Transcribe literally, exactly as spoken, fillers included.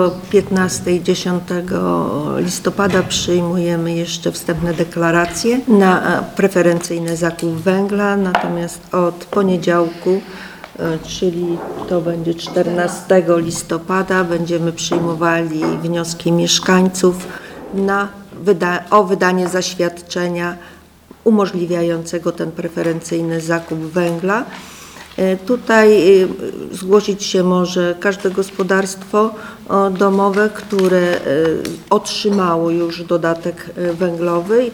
do piętnastego i dziesiątego listopada przyjmujemy jeszcze wstępne deklaracje na preferencyjny zakup węgla, natomiast od poniedziałku, czyli to będzie czternastego listopada, będziemy przyjmowali wnioski mieszkańców na wyda- o wydanie zaświadczenia umożliwiającego ten preferencyjny zakup węgla. Tutaj zgłosić się może każde gospodarstwo domowe, które otrzymało już dodatek węglowy